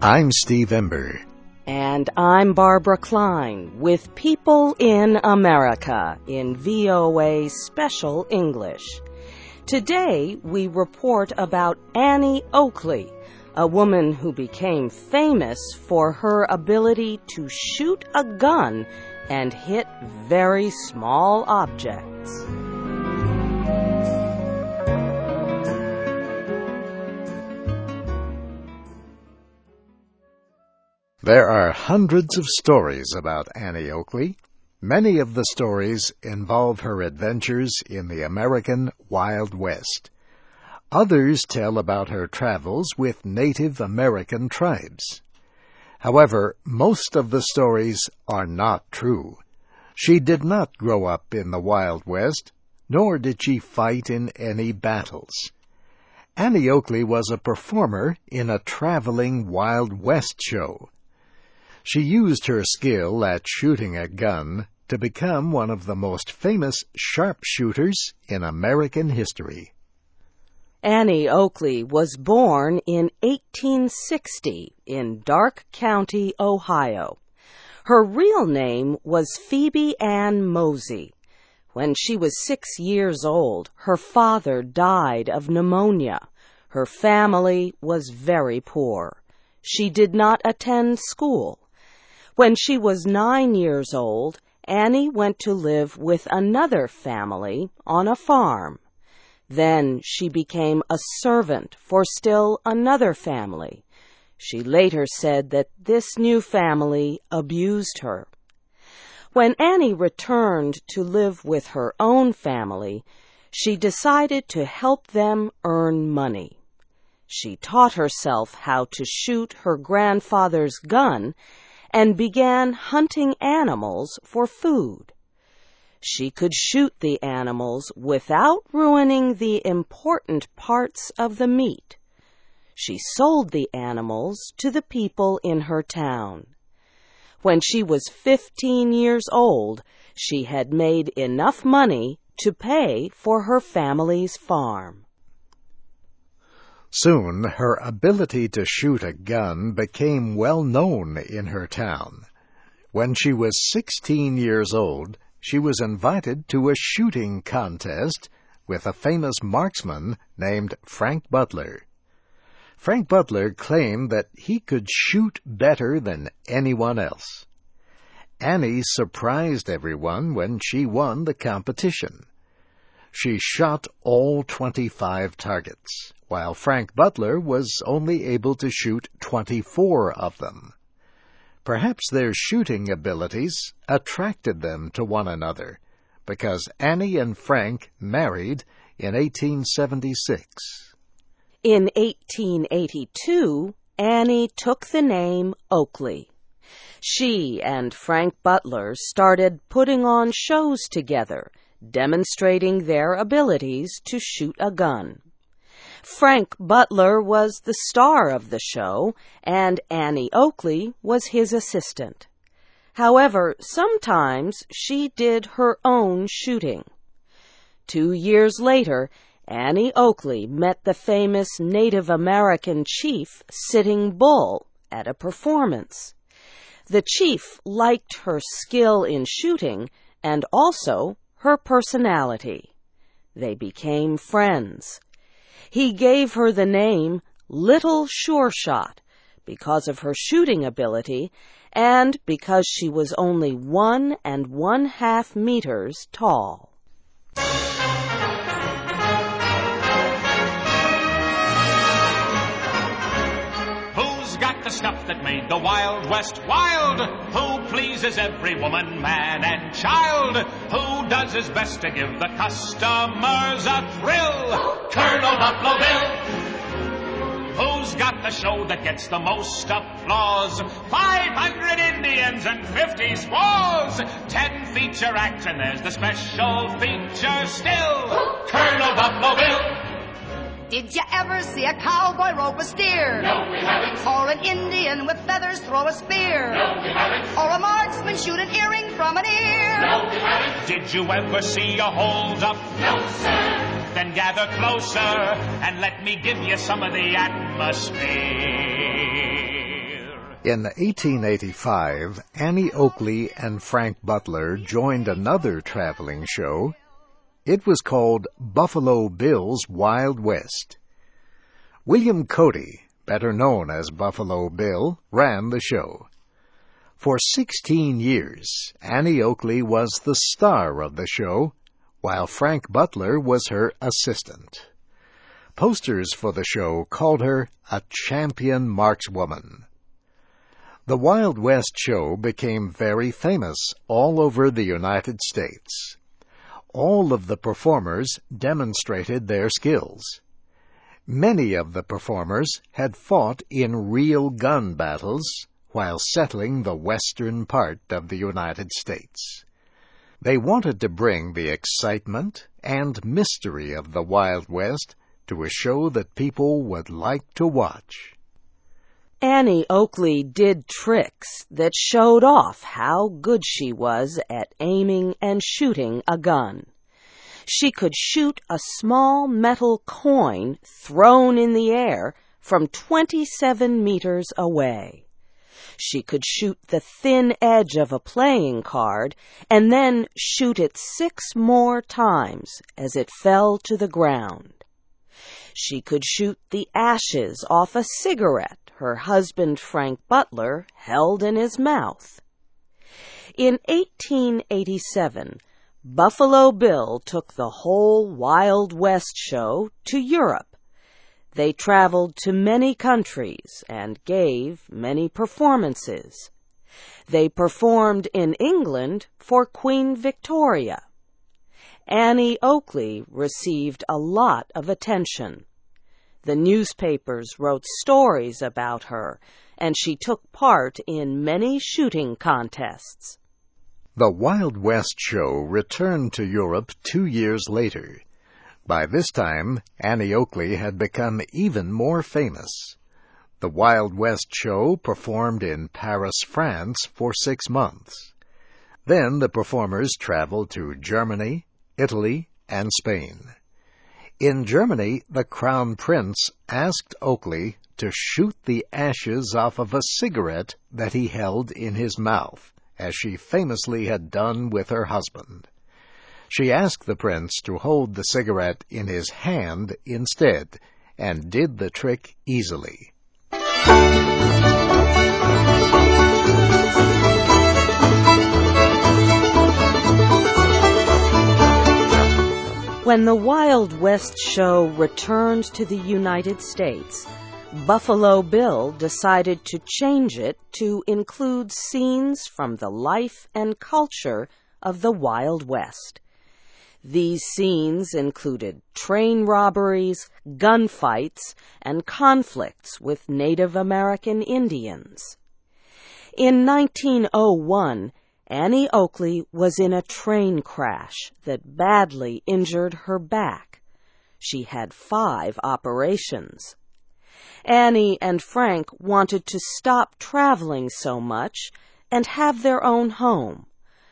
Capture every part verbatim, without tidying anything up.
I'm Steve Ember. And I'm Barbara Klein with People in America in V O A Special English. Today we report about Annie Oakley, a woman who became famous for her ability to shoot a gun and hit very small objects. There are hundreds of stories about Annie Oakley. Many of the stories involve her adventures in the American Wild West. Others tell about her travels with Native American tribes. However, most of the stories are not true. She did not grow up in the Wild West, nor did she fight in any battles. Annie Oakley was a performer in a traveling Wild West show. She used her skill at shooting a gun to become one of the most famous sharpshooters in American history. Annie Oakley was born in eighteen sixty in Darke County, Ohio. Her real name was Phoebe Ann Mosey. When she was six years old, her father died of pneumonia. Her family was very poor. She did not attend school. When she was nine years old, Annie went to live with another family on a farm. Then she became a servant for still another family. She later said that this new family abused her. When Annie returned to live with her own family, she decided to help them earn money. She taught herself how to shoot her grandfather's gun and began hunting animals for food. She could shoot the animals without ruining the important parts of the meat. She sold the animals to the people in her town. When she was fifteen years old, she had made enough money to pay for her family's farm. Soon, her ability to shoot a gun became well known in her town. When she was sixteen years old, she was invited to a shooting contest with a famous marksman named Frank Butler. Frank Butler claimed that he could shoot better than anyone else. Annie surprised everyone when she won the competition. She shot all twenty-five targets, while Frank Butler was only able to shoot twenty-four of them. Perhaps their shooting abilities attracted them to one another, because Annie and Frank married in eighteen seventy-six. In eighteen eighty-two, Annie took the name Oakley. She and Frank Butler started putting on shows together, demonstrating their abilities to shoot a gun. Frank Butler was the star of the show, and Annie Oakley was his assistant. However, sometimes she did her own shooting. Two years later, Annie Oakley met the famous Native American chief Sitting Bull at a performance. The chief liked her skill in shooting and also her personality. They became friends. He gave her the name Little Sure Shot because of her shooting ability and because she was only one and one half meters tall. Who's got the stuff that made the Wild West wild? Who pleases every woman, man, and child? Who does his best to give the customers a thrill? Colonel Buffalo Bill. Who's got the show that gets the most applause? Five hundred Indians and fifty squaws. Ten feature acts and there's the special feature still. Colonel Buffalo Bill. Did you ever see a cowboy rope a steer? No, we haven't. Or an Indian with feathers throw a spear? No, we haven't. Or a marksman shoot an earring from an ear? No, we haven't. Did you ever see a hold-up? No, sir. Then gather closer and let me give you some of the atmosphere. In eighteen eighty-five, Annie Oakley and Frank Butler joined another traveling show. It was called Buffalo Bill's Wild West. William Cody, better known as Buffalo Bill, ran the show. For sixteen years, Annie Oakley was the star of the show, while Frank Butler was her assistant. Posters for the show called her a champion markswoman. The Wild West show became very famous all over the United States. All of the performers demonstrated their skills. Many of the performers had fought in real gun battles while settling the western part of the United States. They wanted to bring the excitement and mystery of the Wild West to a show that people would like to watch. Annie Oakley did tricks that showed off how good she was at aiming and shooting a gun. She could shoot a small metal coin thrown in the air from twenty-seven meters away. She could shoot the thin edge of a playing card and then shoot it six more times as it fell to the ground. She could shoot the ashes off a cigarette her husband Frank Butler held in his mouth. In eighteen eighty-seven, Buffalo Bill took the whole Wild West show to Europe. They traveled to many countries and gave many performances. They performed in England for Queen Victoria. Annie Oakley received a lot of attention. The newspapers wrote stories about her, and she took part in many shooting contests. The Wild West show returned to Europe two years later. By this time, Annie Oakley had become even more famous. The Wild West show performed in Paris, France for six months. Then the performers traveled to Germany, Italy, and Spain. In Germany, the Crown Prince asked Oakley to shoot the ashes off of a cigarette that he held in his mouth, as she famously had done with her husband. She asked the prince to hold the cigarette in his hand instead, and did the trick easily. When the Wild West show returned to the United States, Buffalo Bill decided to change it to include scenes from the life and culture of the Wild West. These scenes included train robberies, gunfights, and conflicts with Native American Indians. In nineteen oh one, Annie Oakley was in a train crash that badly injured her back. She had five operations. Annie and Frank wanted to stop traveling so much and have their own home.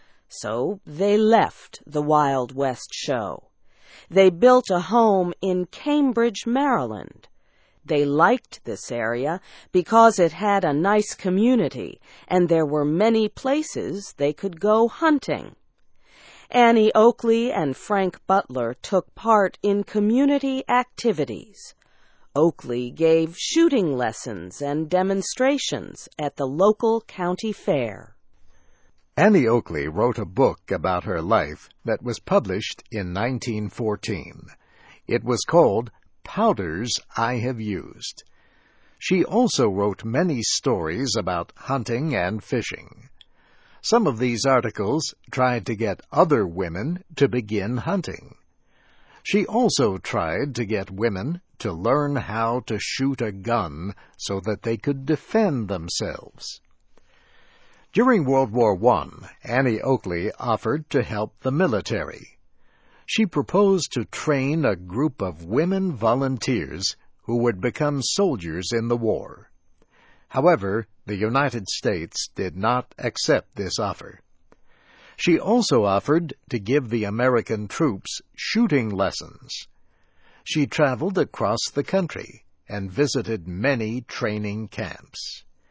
So they left the Wild West show. They built a home in Cambridge, Maryland. They liked this area because it had a nice community and there were many places they could go hunting. Annie Oakley and Frank Butler took part in community activities. Oakley gave shooting lessons and demonstrations at the local county fair. Annie Oakley wrote a book about her life that was published in nineteen fourteen. It was called Powders I Have Used. She also wrote many stories about hunting and fishing. Some of these articles tried to get other women to begin hunting. She also tried to get women to learn how to shoot a gun so that they could defend themselves. During World War One, Annie Oakley offered to help the military. She proposed to train a group of women volunteers who would become soldiers in the war. However, the United States did not accept this offer. She also offered to give the American troops shooting lessons. She traveled across the country and visited many training camps.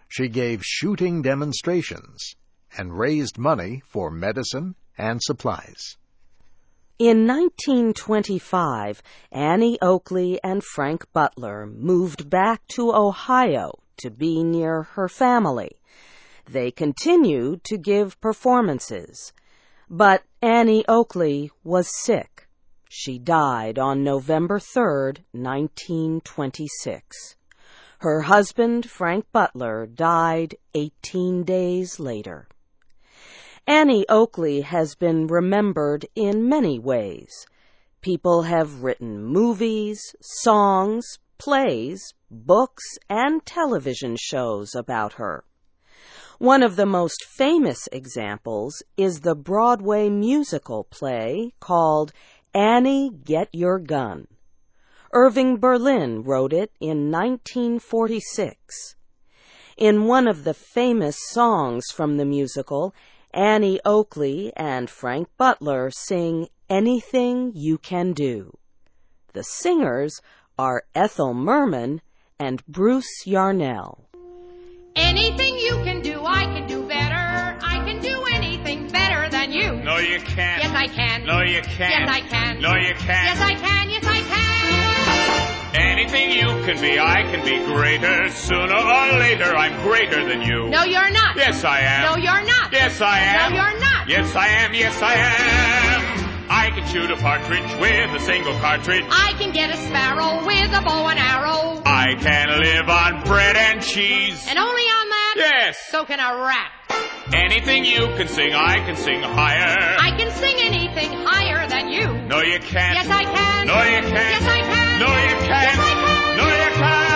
She gave shooting demonstrations and raised money for medicine and supplies. In nineteen twenty-five, Annie Oakley and Frank Butler moved back to Ohio to be near her family. They continued to give performances, but Annie Oakley was sick. She died on November third, nineteen twenty-six. Her husband, Frank Butler, died eighteen days later. Annie Oakley has been remembered in many ways. People have written movies, songs, plays, books, and television shows about her. One of the most famous examples is the Broadway musical play called Annie, Get Your Gun. Irving Berlin wrote it in nineteen forty-six. In one of the famous songs from the musical, Annie Oakley and Frank Butler sing Anything You Can Do. The singers are Ethel Merman and Bruce Yarnell. Anything you can do, I can do better. I can do anything better than you. No, you can't. Yes, I can. No, you can't. Yes, I can. No, you can't. Yes, I can. Yes, I can. Anything you can be, I can be greater. Sooner or later, I'm greater than you. No, you're not. Yes, I am. No, you're not. Yes, I am. No, you're not. Yes, I am. Yes, I am. I can shoot a partridge with a single cartridge. I can get a sparrow with a bow and arrow. I can live on bread and cheese. And only on that? Yes. So can a rat. Anything you can sing, I can sing higher. I can sing anything higher than you. No, you can't. Yes, I can. No, you can't. Yes, I can. No, you can't. Yes, I can. No, you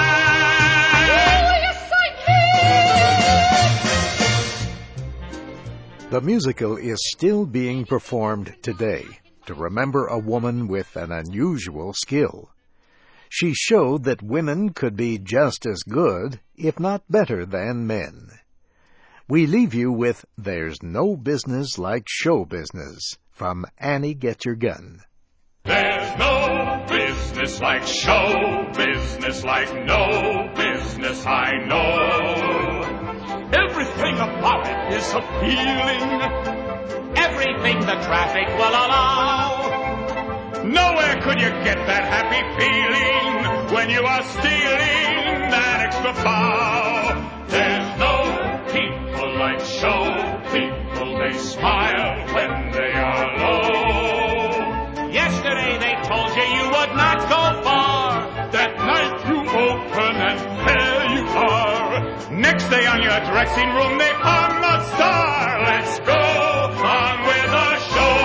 can't. Oh, yes, I can. The musical is still being performed today to remember a woman with an unusual skill. She showed that women could be just as good, if not better, than men. We leave you with There's No Business Like Show Business from Annie Get Your Gun. There's no business like show business, like no business I know. Everything about it is appealing. Everything the traffic will allow. Nowhere could you get that happy feeling when you are stealing that extra bow. There's no people like show people. They smile when they are low. Yesterday they told you you would not go far. That night you open and there you are. Next day on your dressing room they hung the star. Let's go on with the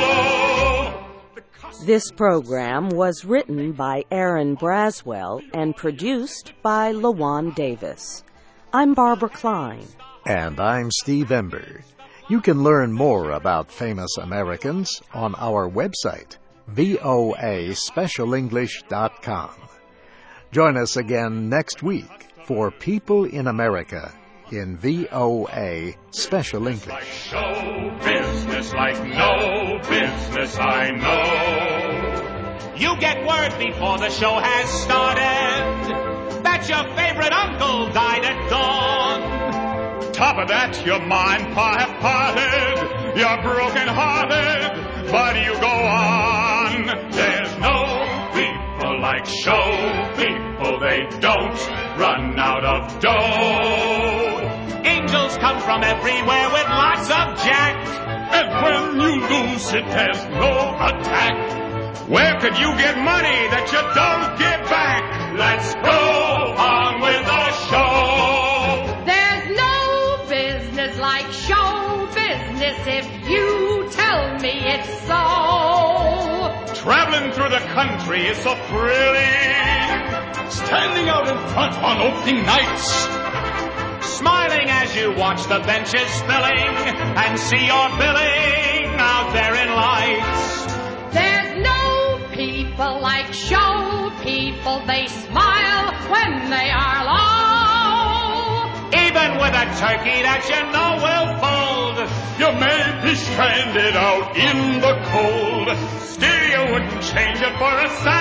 show. This program was written by Aaron Braswell and produced by LaJuan Davis. I'm Barbara Klein. And I'm Steve Ember. You can learn more about famous Americans on our website, V O A special english dot com. Join us again next week for People in America in V O A Special English. Like show business like no business I know. You get word before the show has started that your favorite uncle died at dawn. Top of that, your ma and pa have parted. You're broken-hearted, but you go on. There's no people like show people. They don't run out of dough. Angels come from everywhere with lots of jack. And when you lose it, there's no attack. Where could you get money that you don't give back? Let's go on with the show. There's no business like show business if you tell me it's so. Traveling through the country is so thrilling. Standing out in front on opening nights. Smiling as you watch the benches filling and see your billing out there in lights. There's no people like show people. They smile when they are low. Even with a turkey that you know will fold, you may be stranded out in the cold. Still you wouldn't change it for a sound.